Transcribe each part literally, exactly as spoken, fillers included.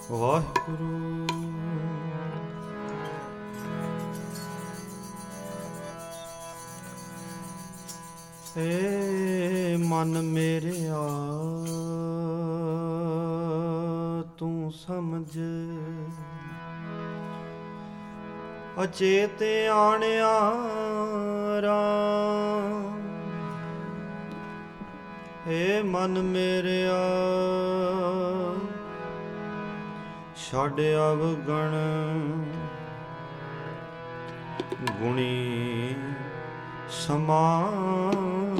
ਵਾਹਿਗੁਰੂ। ਏ ਮਨ ਮੇਰਿਆ ਤੂੰ ਸਮਝ, ਅਚੇਤ ਆਣਿਆ ਰਾਮ। ਏ ਮਨ ਮੇਰਿਆ ਛੱਡ ਅਵਗਣ, ਗੁਣੀ ਸਮਾਣਿਆ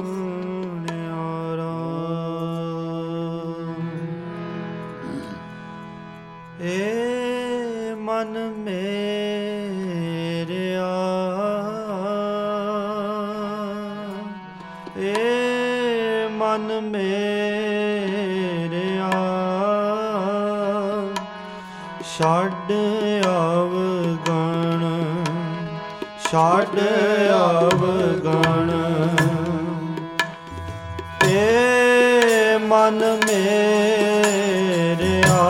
ਰਾਮ। ਏ ਮਨ ਮੇਰਿਆ ਏ ਮਨ ਮੇਰਿਆ ਛੱਡ ਅਵਗਣ, ਛੱਡ ਅਵਗਣ। ਏ ਮਨ ਮੇਰਿਆ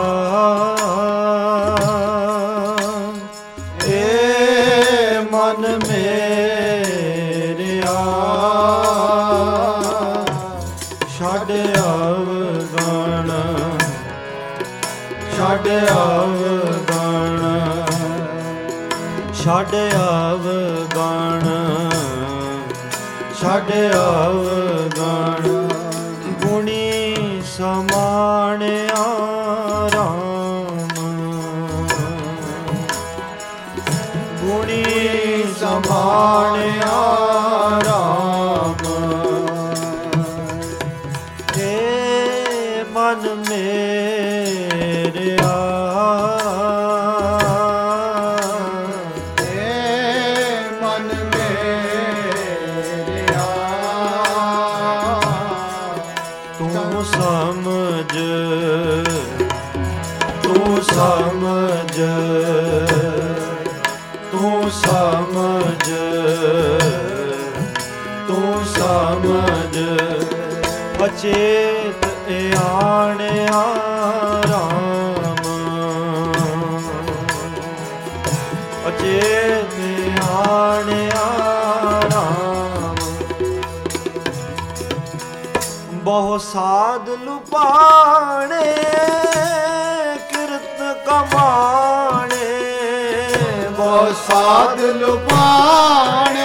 ਏ ਮਨ ਮੇਰਿਆ ਛੱਡ ਅਵਗਣ, ਛੱਡ ਅਵਗਣ, ਛੱਡ ਅਵਗਣ, ਛੱਡ ਅਵਗਣ। ਗੁਣੀ ਸਮਾਣਿਆ ਰਾਮ, ਗੁਣੀ ਸਮਾਣਿਆ ਰਾਮ। ਏ ਮਨ ਮੇਰਿਆ ਸਮਝ, ਤੂੰ ਸਮਝ, ਤੂੰ ਸਮਝ, ਤੂੰ ਸਮਝ। ਅਚੇਤ ਆਣਿਆ ਰਾਮ, ਅਚੇਤ ਆਣਿਆ ਰਾਮ। ਬਹੁ ਸਾਧ ਲੁਪਾਣੇ, ਕਿਰਤ ਕਮਾਣੇ। ਬਹੁ ਸਾਧ ਲੁਪਾਣੇ,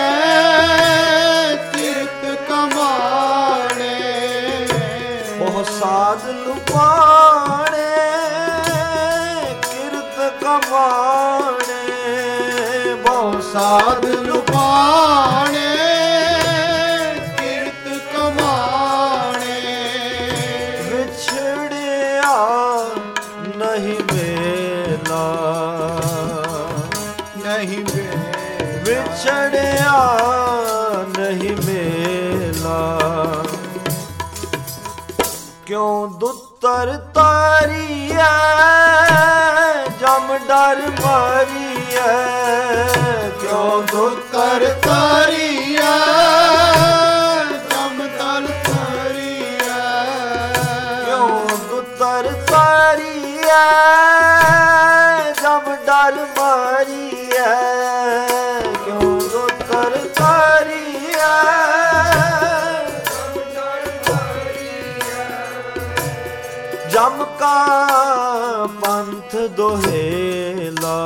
ਕਿਰਤ ਕਮਾਣੇ। ਬਹੁ ਸਾਧ ਲੁਪਾਣੇ, ਕਿਰਤ ਕਮਾਣੇ। ਬਹੁ ਸਾਧ ਲੁਪਾਣੇ, ਨਹੀਂ ਵੇਲਾ, ਨਹੀਂ ਵੇਲਾ। ਵਿਛੜਿਆ ਨਹੀਂ ਮੇਲਾ। ਕਿਉਂ ਦੁੱਤਰ ਤਾਰੀਐ, ਜਮ ਡਰ ਮਾਰੀਐ। ਕਿਉਂ ਦੁੱਤਰ ਤਾਰੀਐ, ਜਮ ਡਰ ਮਾਰੀਐ। ਕਿਉਂ ਦੁੱਤਰ ਤਾਰੀਐ, ਜਮ ਡਰ ਮਾਰੀਐ। ਕਿਉਂ ਦੁੱਤਰ ਤਾਰੀਐ, ਜਮ ਕਾ ਪੰਥ ਦੋਹੇਲਾ।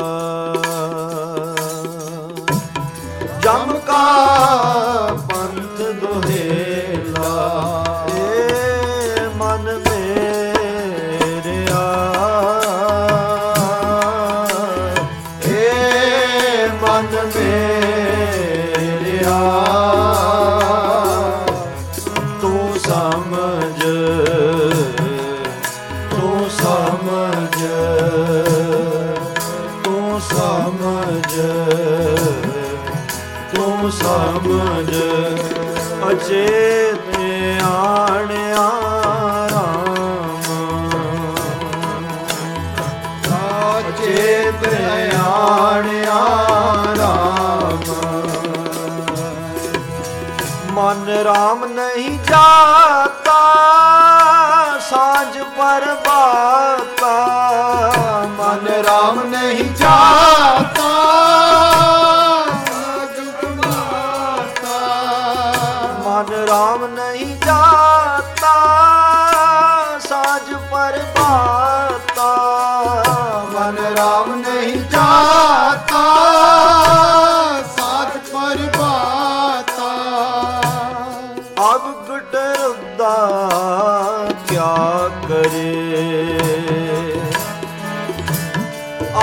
ਜਮ ਕਾ ਪੰਥ ਦੋਹੇਲਾ। ਏ ਮਨ ਮੇਰਿਆ ਏ ਮਨ ਮੇਰਿਆ ਤੂੰ ਸਮਝ, ਤੂੰ ਸਮਝ, ਤੂੰ ਸਮਝ, ਤੂੰ ਸਮਝ। ਅਚੇਤ ਆਣਿਆ ਰਾਮ, ਅਚੇਤ ਆਣਿਆ ਰਾਮ। ਮਨ ਰਾਮ ਨਹੀਂ ਜਾਤਾ, ਸਾਂਝ ਪਰਬਾਤਾ।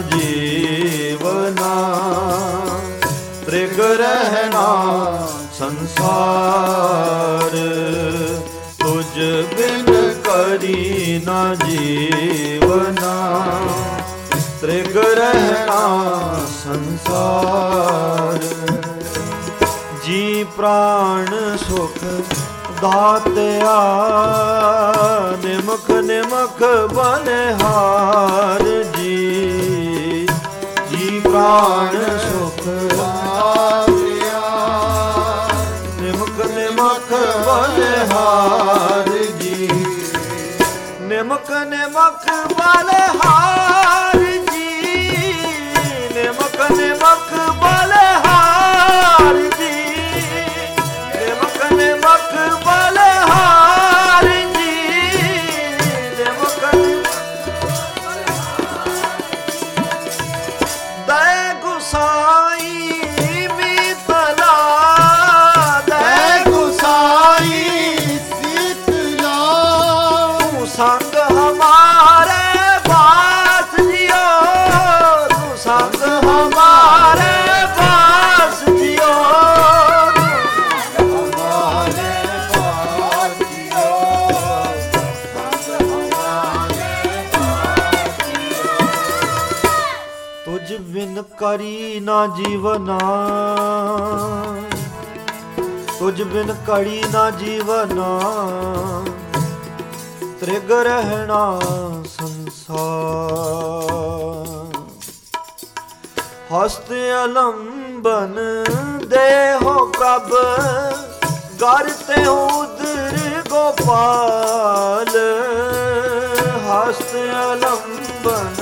ਜੀਵਨਾ, ਤ੍ਰਿਗ ਰਹਿਣਾ ਸੰਸਾਰ, ਤੁਝ ਬਿਨ ਕਰੀ ਨਾ ਜੀਵਨਾ, ਤ੍ਰਿਗ ਰਹਿਣਾ ਸੰਸਾਰ। ਜੀ ਪ੍ਰਾਣ ਸੁਖ ਦਾਤਿਆ, ਨਿਮਖ ਨਿਮਖ ਬਨਹਾਰ ਜੀ, ਜੀ ਪ੍ਰਾਣ ਸੁਖ ਦਾਤਿਆ, ਨਿਮਖ ਨਿਮਖ ਬਨਹਾਰ ਜੀ, ਨਿਮਖ ਨਿਮਖ ਬਨਹਾਰ ਜੀ, ਨਿਮਖ ਨਿਮਖ ਬਨਹਾਰ ਜੀ, ਨਿਮਖ ਨਿਮਖ ਬਨਹਾਰ ਜੀ, ਨਿਮਖ ਦੈ ਗੁਸਾਈ ਮੀਤਲਾ, ਦੈ ਗੁਸਾਈ ਸੀਤਲਾ, ਤੂੰ ਸੰਗ ਹਮਾਰੇ ਬਾਸ ਜਿਓ, ਤੂੰ ਸੰਗ ਹਮਾਰੇ ਬਾਸ ਜਿਓ, ਹਮਾਰੇ ਬਾਸ ਜਿਓ, ਸੰਗ ਹਮਾਰੇ ਬਾਸ ਜਿਓ। ਤੁਝ ਬਿਨ ਕਰੀ ਨਾ ਜੀਵਨਾ, ਤੁਝ ਬਿਨ ਕਰੀ ਨਾ ਜੀਵਨਾ, ਤ੍ਰਿਗ ਰਹਿਣਾ ਸੰਸਾਰ। ਹਸਤ ਅਲੰਬਨ ਦੇਹੋ ਪ੍ਰਭ, ਗਰ ਤੇ ਉਦਰ ਗੋਪਾਲ, ਹਸਤ ਅਲੰਬਨ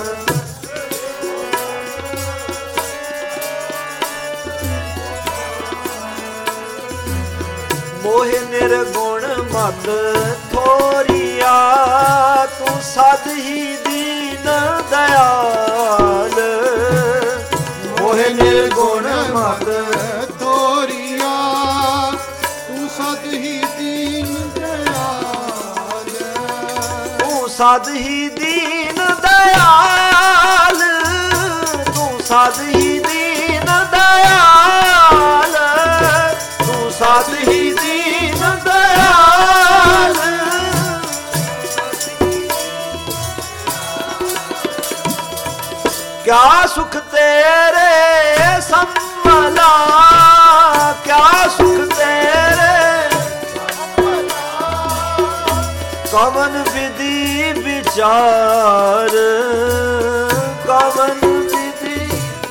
ਮੋਹਿ ਨਿਰਗੁਣ ਮਤ ਥੋਰੀਆ, ਤੂੰ ਸਦ ਹੀ ਦੀਨ ਦਇਆਲ, ਮੋਹਿ ਨਿਰਗੁਣ ਮਤ ਤੋਰੀਆ, ਤੂੰ ਸਦ ਹੀ ਦੀਨ ਦਇਆਲ, ਤੂੰ ਸਦ ਹੀ ਦੀਨ ਦਇਆਲ, ਤੂੰ ਸਦ ਹੀ ਦੀਨ ਦਇਆਲ, ਤੂੰ ਸਦ ਹੀ ਦੀਨ ਦਇਆਲ। ਕਿਆ ਸੁਖ ਤੇਰੇ ਸੰਭਲਾ, ਕਿਆ ਸੁਖ ਤੇਰੇ, ਕਵਨ ਵਿਧੀ ਵਿਚਾਰ, ਕਵਨ ਵਿਧੀ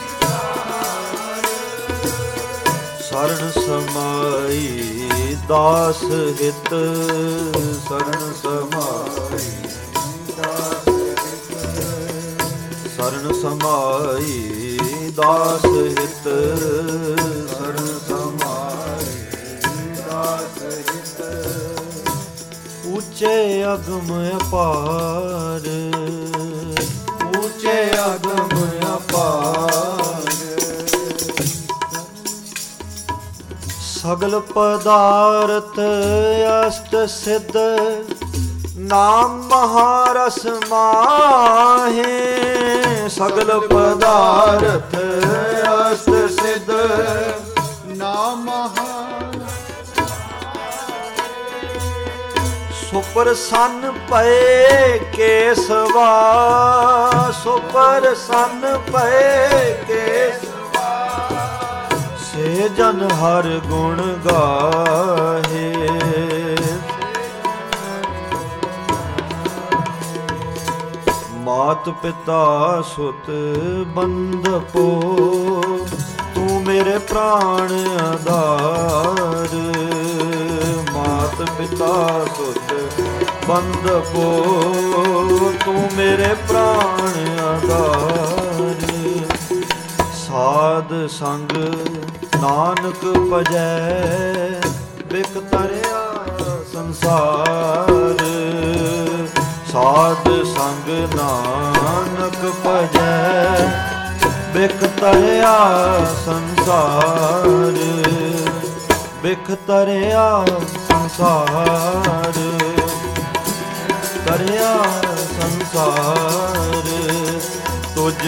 ਸਰਣ ਸਮਾਈ ਦਾਸ ਹਿਤ, ਸਰਣ ਸਮਾਈ ਦਾਸ ਹਿਤ, ਸਰਣ ਸਮਾਈ ਦਾਸ ਹਿਤ, ਸਰਣ ਸਮਾਈ ਦਾਸ ਹਿਤ। ਉੱਚੇ ਅਗਮ ਅਪਾਰ, ਉੱਚੇ ਅਗਮ ਅਪਾਰ, ਸਗਲ ਪਦਾਰਥ ਅਸ਼ਟ ਸਿੱਧ, ਨਾਮ ਮਹਾਰਸ ਮਾਹੇ, ਸਗਲ ਪਦਾਰਥ ਅਸ਼ਟ ਸਿੱਧ, ਨਾਮ ਮਹਾਰਸ, ਸੁਪਰਸੰਨ ਪਏ ਕੇਸਵਾ, ਸੁਪਰਸੰਨ ਪਏ ਕੇਸਵਾ, ਸੇ ਜਨ ਹਰ ਗੁਣ ਗਾਹੇ, ਮਾਤ ਪਿਤਾ ਸੁਤ ਬੰਧਪੋ, ਤੂੰ ਮੇਰੇ ਪ੍ਰਾਣ ਆਧਾਰ, ਮਾਤ ਪਿਤਾ ਸੁਤ ਬੰਧਪੋ, ਤੂੰ ਮੇਰੇ ਪ੍ਰਾਣ ਆਧਾਰ। ਸਾਧ ਸੰਗ ਨਾਨਕ ਭਜੈ, ਬਿਕ ਤਰਿਆ ਸੰਸਾਰ, ਸਾਧ ਸੰਗ ਨਾਨਕ ਭਜੈ, ਬਿਖ ਤਰਿਆ ਸੰਸਾਰ, ਬਿਖ ਤਰਿਆ ਸੰਸਾਰ, ਤਰਿਆ ਸੰਸਾਰ। ਤੁਝ